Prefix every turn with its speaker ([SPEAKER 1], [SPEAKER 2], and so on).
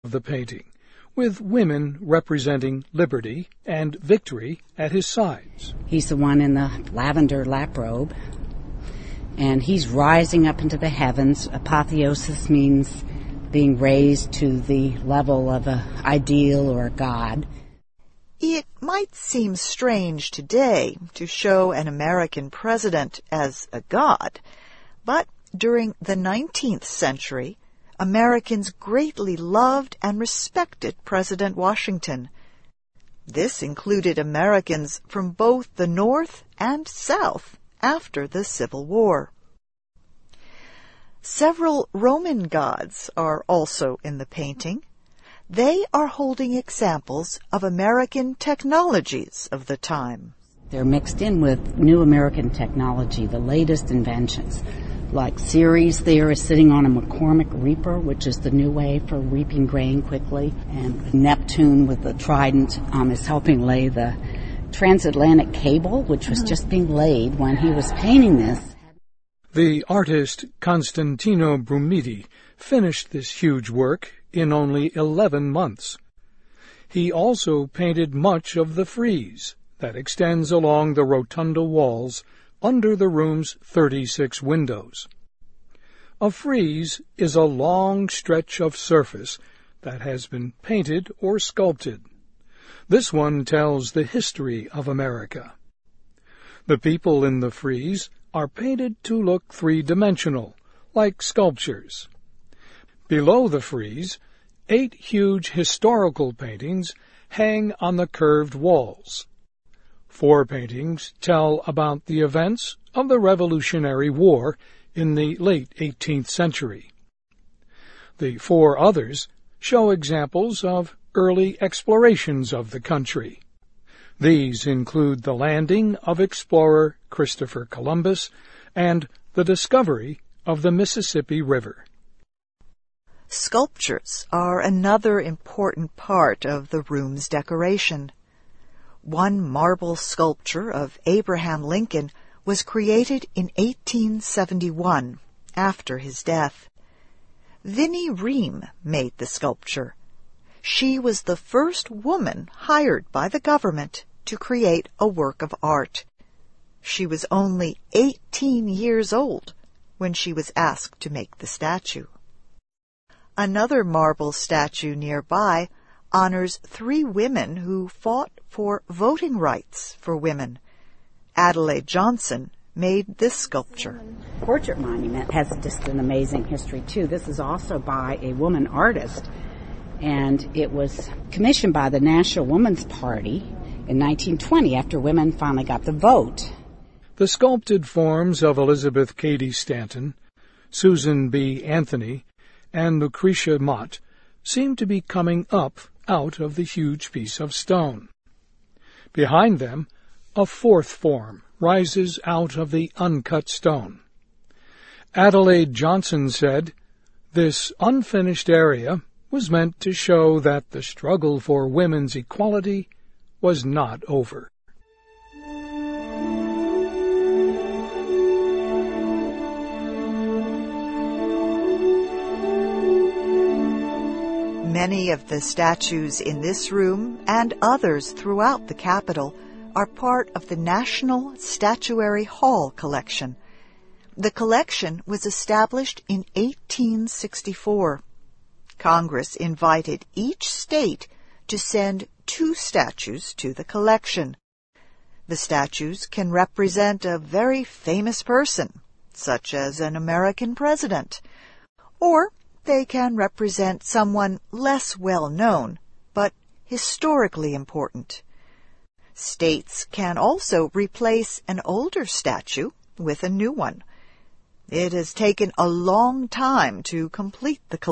[SPEAKER 1] of the painting, with women representing liberty and victory at his sides.
[SPEAKER 2] He's the one in the lavender lap robe, and he's rising up into the heavens. Apotheosis means being raised to the level of an ideal or a god.
[SPEAKER 3] It might seem strange today to show an American president as a god, but during the 19th century, Americans greatly loved and respected President Washington. This included Americans from both the North and South after the Civil War. Several Roman gods are also in the painting. They are holding examples of American technologies of the time.
[SPEAKER 2] They're mixed in with new American technology, the latest inventions. Like Ceres there is sitting on a McCormick reaper, which is the new way for reaping grain quickly. And Neptune with the trident is helping lay the transatlantic cable, which was just being laid when he was painting this.
[SPEAKER 1] The artist Constantino Brumidi finished this huge work in only 11 months. He also painted much of the frieze that extends along the rotunda walls under the room's 36 windows. A frieze is a long stretch of surface that has been painted or sculpted. This one tells the history of America. The people in the frieze are painted to look three-dimensional, like sculptures. Below the frieze, 8 huge historical paintings hang on the curved walls. 4 paintings tell about the events of the Revolutionary War in the late 18th century. The 4 others show examples of early explorations of the country. These include the landing of explorer Christopher Columbus and the discovery of the Mississippi River.
[SPEAKER 3] Sculptures are another important part of the room's decoration. One marble sculpture of Abraham Lincoln was created in 1871, after his death. Vinnie Ream made the sculpture. She was the first woman hired by the government to create a work of art. She was only 18 years old when she was asked to make the statue. Another marble statue nearby honors 3 women who fought for voting rights for women. Adelaide Johnson made this sculpture.
[SPEAKER 2] Portrait monument has just an amazing history, too. This is also by a woman artist, and it was commissioned by the National Woman's Party in 1920 after women finally got the vote.
[SPEAKER 1] The sculpted forms of Elizabeth Cady Stanton, Susan B. Anthony, and Lucretia Mott seem to be coming up out of the huge piece of stone. Behind them, a 4th form rises out of the uncut stone. Adelaide Johnson said, "This unfinished area was meant to show that the struggle for women's equality was not over."
[SPEAKER 3] Many of the statues in this room and others throughout the Capitol are part of the National Statuary Hall collection. The collection was established in 1864. Congress invited each state to send 2 statues to the collection. The statues can represent a very famous person, such as an American president, or they can represent someone less well known, but historically important. States can also replace an older statue with a new one. It has taken a long time to complete the collection.